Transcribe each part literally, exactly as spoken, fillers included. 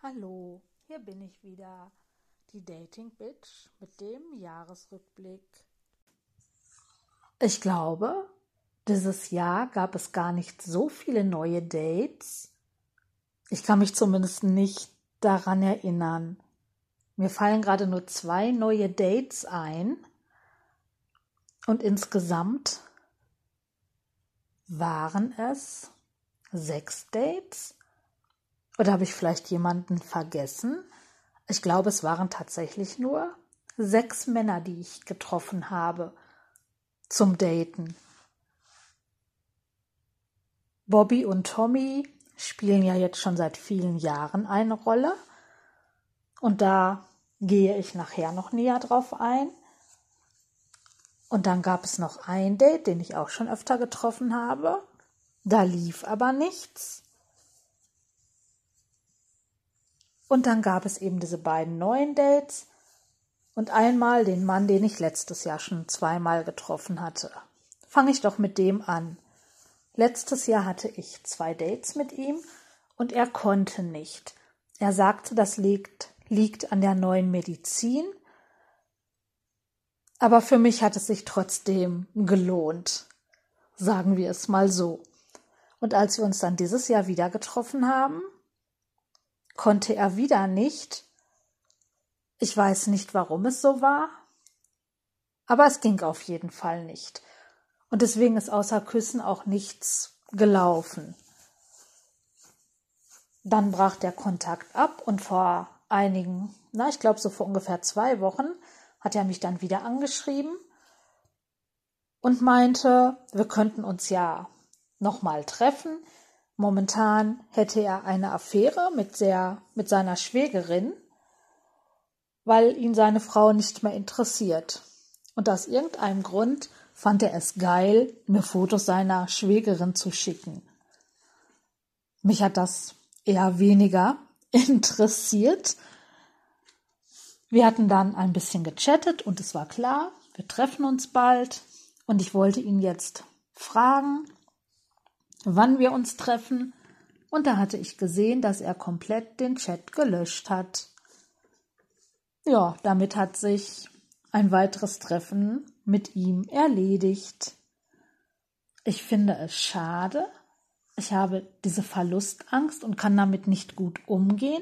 Hallo, hier bin ich wieder, die Dating Bitch mit dem Jahresrückblick. Ich glaube, dieses Jahr gab es gar nicht so viele neue Dates. Ich kann mich zumindest nicht daran erinnern. Mir fallen gerade nur zwei neue Dates ein und insgesamt waren es sechs Dates. Oder habe ich vielleicht jemanden vergessen? Ich glaube, es waren tatsächlich nur sechs Männer, die ich getroffen habe zum Daten. Bobby und Tommy spielen ja jetzt schon seit vielen Jahren eine Rolle. Und da gehe ich nachher noch näher drauf ein. Und dann gab es noch ein Date, den ich auch schon öfter getroffen habe. Da lief aber nichts. Und dann gab es eben diese beiden neuen Dates und einmal den Mann, den ich letztes Jahr schon zweimal getroffen hatte. Fange ich doch mit dem an. Letztes Jahr hatte ich zwei Dates mit ihm und er konnte nicht. Er sagte, das liegt, liegt an der neuen Medizin. Aber für mich hat es sich trotzdem gelohnt, sagen wir es mal so. Und als wir uns dann dieses Jahr wieder getroffen haben, konnte er wieder nicht. Ich weiß nicht, warum es so war, aber es ging auf jeden Fall nicht. Und deswegen ist außer Küssen auch nichts gelaufen. Dann brach der Kontakt ab und vor einigen, na, ich glaube so vor ungefähr zwei Wochen, hat er mich dann wieder angeschrieben und meinte, wir könnten uns ja nochmal treffen. Momentan hätte er eine Affäre mit, sehr, mit seiner Schwägerin, weil ihn seine Frau nicht mehr interessiert. Und aus irgendeinem Grund fand er es geil, mir Fotos seiner Schwägerin zu schicken. Mich hat das eher weniger interessiert. Wir hatten dann ein bisschen gechattet und es war klar, wir treffen uns bald. Und ich wollte ihn jetzt fragen, wann wir uns treffen. Und da hatte ich gesehen, dass er komplett den Chat gelöscht hat. Ja, damit hat sich ein weiteres Treffen mit ihm erledigt. Ich finde es schade. Ich habe diese Verlustangst und kann damit nicht gut umgehen.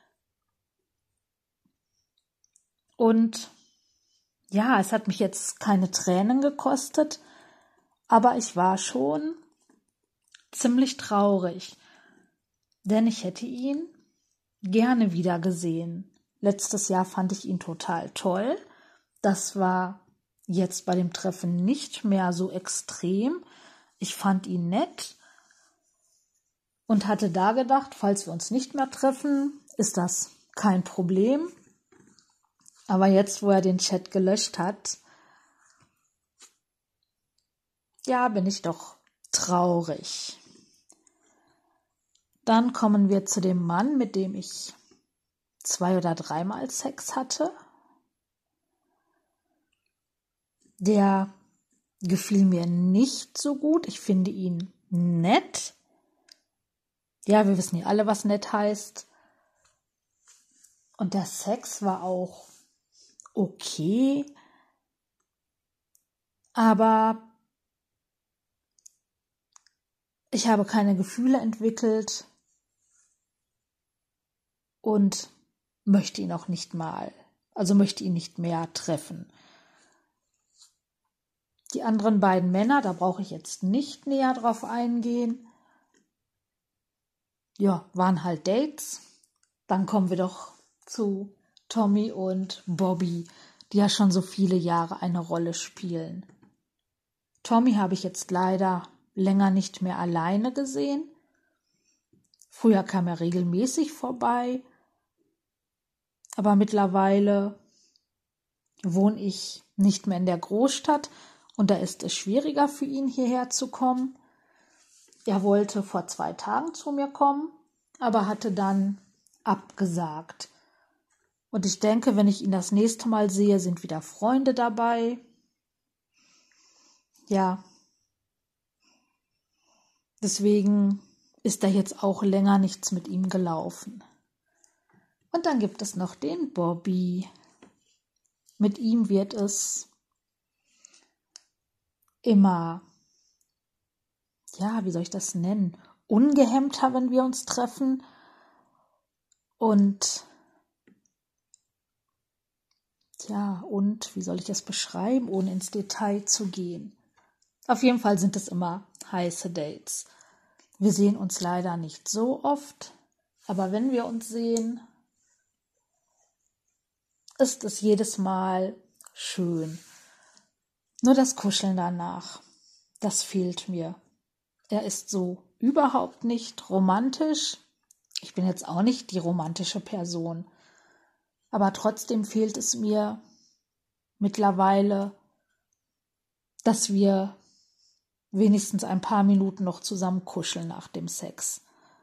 Und ja, es hat mich jetzt keine Tränen gekostet, aber ich war schon ziemlich traurig, denn ich hätte ihn gerne wieder gesehen. Letztes Jahr fand ich ihn total toll. Das war jetzt bei dem Treffen nicht mehr so extrem. Ich fand ihn nett und hatte da gedacht, falls wir uns nicht mehr treffen, ist das kein Problem. Aber jetzt, wo er den Chat gelöscht hat, ja, bin ich doch traurig. Dann kommen wir zu dem Mann, mit dem ich zwei oder dreimal Sex hatte. Der gefiel mir nicht so gut. Ich finde ihn nett. Ja, wir wissen ja alle, was nett heißt. Und der Sex war auch okay. Aber ich habe keine Gefühle entwickelt und möchte ihn auch nicht mal, also möchte ihn nicht mehr treffen. Die anderen beiden Männer, da brauche ich jetzt nicht näher drauf eingehen. Ja, waren halt Dates. Dann kommen wir doch zu Tommy und Bobby, die ja schon so viele Jahre eine Rolle spielen. Tommy habe ich jetzt leider länger nicht mehr alleine gesehen. Früher kam er regelmäßig vorbei, aber mittlerweile wohne ich nicht mehr in der Großstadt und da ist es schwieriger für ihn, hierher zu kommen. Er wollte vor zwei Tagen zu mir kommen, aber hatte dann abgesagt. Und ich denke, wenn ich ihn das nächste Mal sehe, sind wieder Freunde dabei. Ja, deswegen ist da jetzt auch länger nichts mit ihm gelaufen. Und dann gibt es noch den Bobby. Mit ihm wird es immer, ja, wie soll ich das nennen, ungehemmter, wenn wir uns treffen. Und ja, und wie soll ich das beschreiben, ohne ins Detail zu gehen? Auf jeden Fall sind es immer heiße Dates. Wir sehen uns leider nicht so oft, aber wenn wir uns sehen, ist es jedes Mal schön. Nur das Kuscheln danach, das fehlt mir. Er ist so überhaupt nicht romantisch. Ich bin jetzt auch nicht die romantische Person. Aber trotzdem fehlt es mir mittlerweile, dass wir wenigstens ein paar Minuten noch zusammen kuscheln nach dem Sex.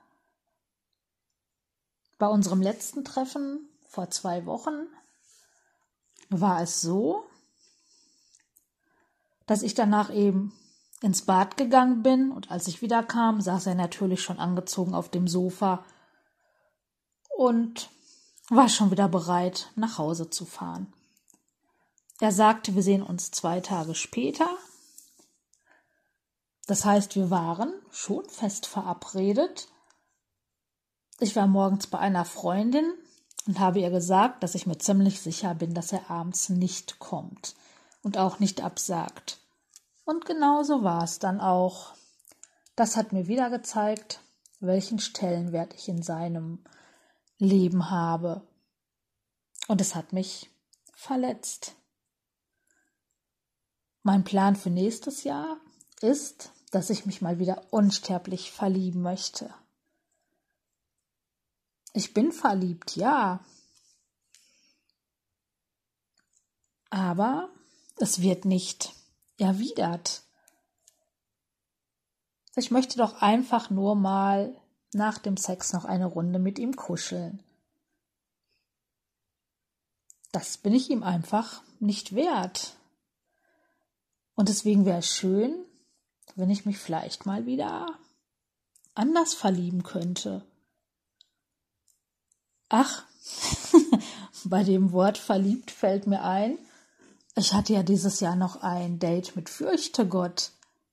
Bei unserem letzten Treffen vor zwei Wochen war es so, dass ich danach eben ins Bad gegangen bin und als ich wiederkam, saß er natürlich schon angezogen auf dem Sofa und war schon wieder bereit, nach Hause zu fahren. Er sagte, wir sehen uns zwei Tage später. Das heißt, wir waren schon fest verabredet. Ich war morgens bei einer Freundin und habe ihr gesagt, dass ich mir ziemlich sicher bin, dass er abends nicht kommt und auch nicht absagt. Und genauso war es dann auch. Das hat mir wieder gezeigt, welchen Stellenwert ich in seinem Leben habe. Und es hat mich verletzt. Mein Plan für nächstes Jahr ist, dass ich mich mal wieder unsterblich verlieben möchte. Ich bin verliebt, ja. Aber es wird nicht erwidert. Ich möchte doch einfach nur mal nach dem Sex noch eine Runde mit ihm kuscheln. Das bin ich ihm einfach nicht wert. Und deswegen wäre es schön, wenn ich mich vielleicht mal wieder anders verlieben könnte. Ach, bei dem Wort verliebt fällt mir ein, ich hatte ja dieses Jahr noch ein Date mit Fürchtegott.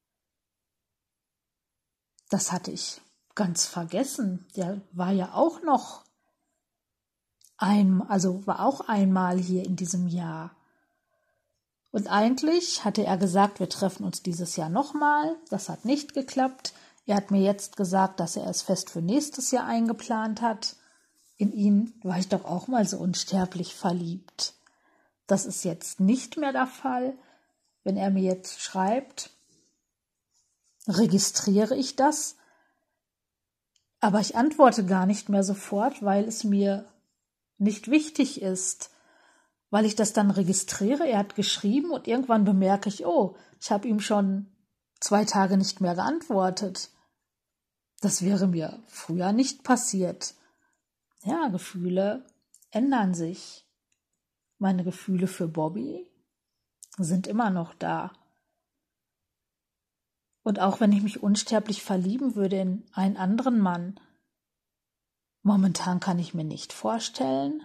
Das hatte ich ganz vergessen. Der war ja auch noch ein, also war auch einmal hier in diesem Jahr. Und eigentlich hatte er gesagt, wir treffen uns dieses Jahr nochmal. Das hat nicht geklappt. Er hat mir jetzt gesagt, dass er es fest für nächstes Jahr eingeplant hat. In ihn war ich doch auch mal so unsterblich verliebt. Das ist jetzt nicht mehr der Fall. Wenn er mir jetzt schreibt, registriere ich das. Aber ich antworte gar nicht mehr sofort, weil es mir nicht wichtig ist. Weil ich das dann registriere, er hat geschrieben und irgendwann bemerke ich, oh, ich habe ihm schon zwei Tage nicht mehr geantwortet. Das wäre mir früher nicht passiert. Ja, Gefühle ändern sich. Meine Gefühle für Bobby sind immer noch da. Und auch wenn ich mich unsterblich verlieben würde in einen anderen Mann, momentan kann ich mir nicht vorstellen,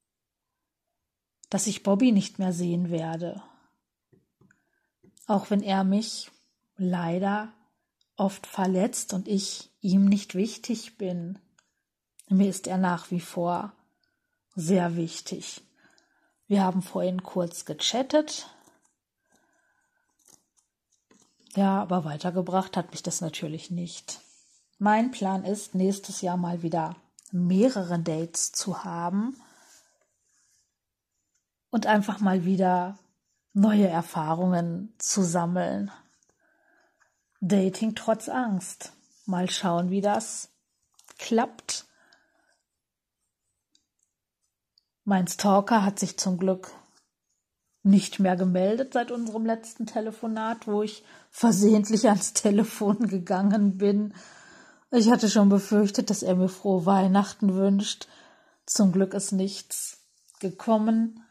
dass ich Bobby nicht mehr sehen werde. Auch wenn er mich leider oft verletzt und ich ihm nicht wichtig bin. Mir ist er nach wie vor sehr wichtig. Wir haben vorhin kurz gechattet. Ja, aber weitergebracht hat mich das natürlich nicht. Mein Plan ist, nächstes Jahr mal wieder mehrere Dates zu haben und einfach mal wieder neue Erfahrungen zu sammeln. Dating trotz Angst. Mal schauen, wie das klappt. Mein Stalker hat sich zum Glück nicht mehr gemeldet seit unserem letzten Telefonat, wo ich versehentlich ans Telefon gegangen bin. Ich hatte schon befürchtet, dass er mir frohe Weihnachten wünscht. Zum Glück ist nichts gekommen.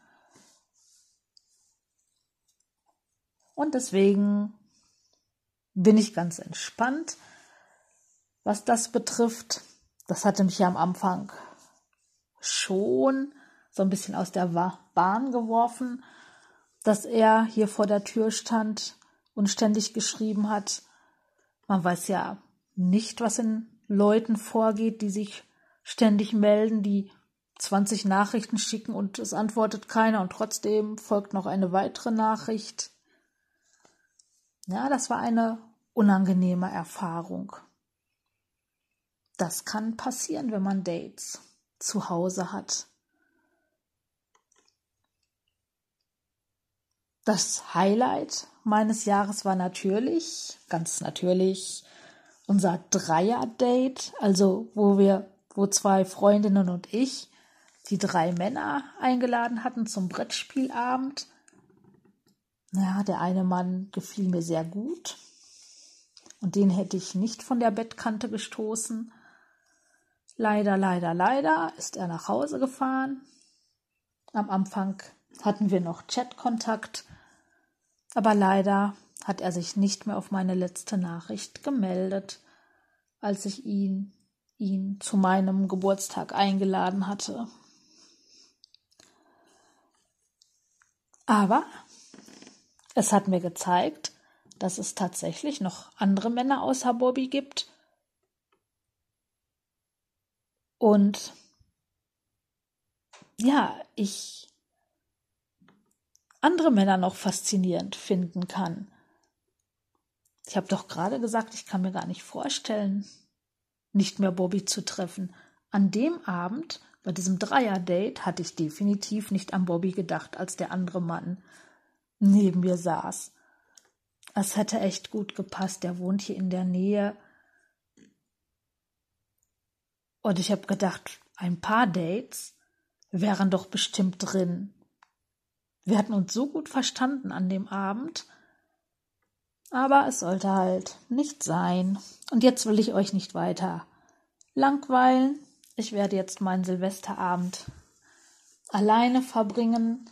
Und deswegen bin ich ganz entspannt, was das betrifft. Das hatte mich ja am Anfang schon so ein bisschen aus der Bahn geworfen, dass er hier vor der Tür stand und ständig geschrieben hat. Man weiß ja nicht, was in Leuten vorgeht, die sich ständig melden, die zwanzig Nachrichten schicken und es antwortet keiner und trotzdem folgt noch eine weitere Nachricht. Ja, das war eine unangenehme Erfahrung. Das kann passieren, wenn man Dates zu Hause hat. Das Highlight meines Jahres war natürlich, ganz natürlich, unser Dreier-Date, also wo wir, wo zwei Freundinnen und ich die drei Männer eingeladen hatten zum Brettspielabend. Ja, der eine Mann gefiel mir sehr gut und den hätte ich nicht von der Bettkante gestoßen. Leider, leider, leider ist er nach Hause gefahren. Am Anfang hatten wir noch Chatkontakt, aber leider hat er sich nicht mehr auf meine letzte Nachricht gemeldet, als ich ihn, ihn zu meinem Geburtstag eingeladen hatte. Aber es hat mir gezeigt, dass es tatsächlich noch andere Männer außer Bobby gibt und ja, ich andere Männer noch faszinierend finden kann. Ich habe doch gerade gesagt, ich kann mir gar nicht vorstellen, nicht mehr Bobby zu treffen. An dem Abend, bei diesem Dreier-Date, hatte ich definitiv nicht an Bobby gedacht, als der andere Mann neben mir saß. Es hätte echt gut gepasst, der wohnt hier in der Nähe. Und ich habe gedacht, ein paar Dates wären doch bestimmt drin. Wir hatten uns so gut verstanden an dem Abend, aber es sollte halt nicht sein. Und jetzt will ich euch nicht weiter langweilen. Ich werde jetzt meinen Silvesterabend alleine verbringen.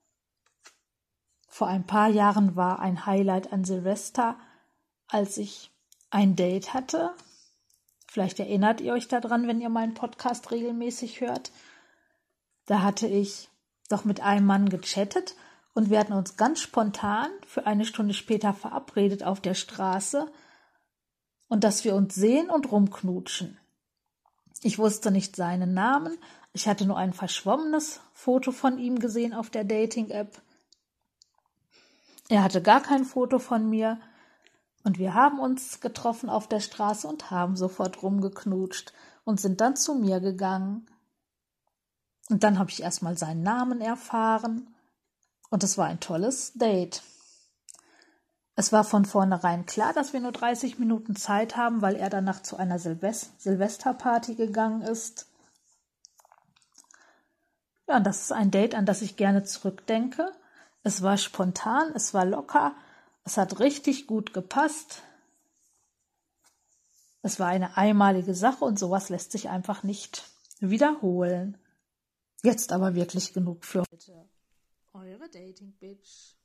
Vor ein paar Jahren war ein Highlight an Silvester, als ich ein Date hatte. Vielleicht erinnert ihr euch daran, wenn ihr meinen Podcast regelmäßig hört. Da hatte ich doch mit einem Mann gechattet und wir hatten uns ganz spontan für eine Stunde später verabredet auf der Straße und dass wir uns sehen und rumknutschen. Ich wusste nicht seinen Namen, ich hatte nur ein verschwommenes Foto von ihm gesehen auf der Dating-App. Er hatte gar kein Foto von mir und wir haben uns getroffen auf der Straße und haben sofort rumgeknutscht und sind dann zu mir gegangen. Und dann habe ich erstmal seinen Namen erfahren und es war ein tolles Date. Es war von vornherein klar, dass wir nur dreißig Minuten Zeit haben, weil er danach zu einer Silvest- Silvesterparty gegangen ist. Ja, und das ist ein Date, an das ich gerne zurückdenke. Es war spontan, es war locker, es hat richtig gut gepasst. Es war eine einmalige Sache und sowas lässt sich einfach nicht wiederholen. Jetzt aber wirklich genug für heute. Eure Dating Bitch.